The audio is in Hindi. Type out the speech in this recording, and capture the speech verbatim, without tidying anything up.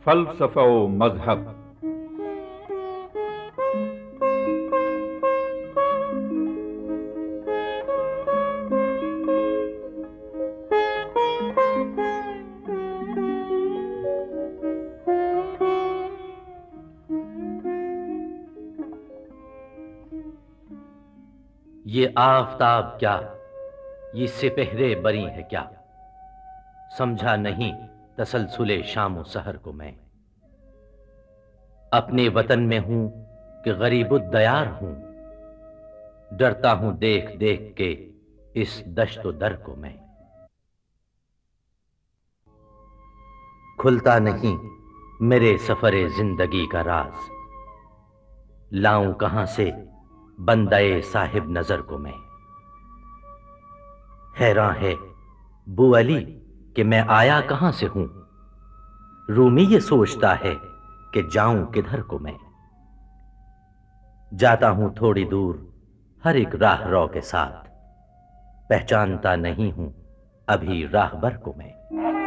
फलसफा व मजहब। ये आफताब क्या, ये सिपहरे बरी है क्या, समझा नहीं तसलसुले शामो सहर को मैं। अपने वतन में हूं कि गरीबुद्दयार हूं, डरता हूं देख देख के इस दश्तो दर को मैं। खुलता नहीं मेरे सफरे जिंदगी का राज, लाऊं कहां से बंदाए साहिब नजर को मैं। हैरान है बू अली कि मैं आया कहां से हूं, रूमी ये सोचता है कि जाऊं किधर को मैं। जाता हूं थोड़ी दूर हर एक राह रो के साथ, पहचानता नहीं हूं अभी राहबर को मैं।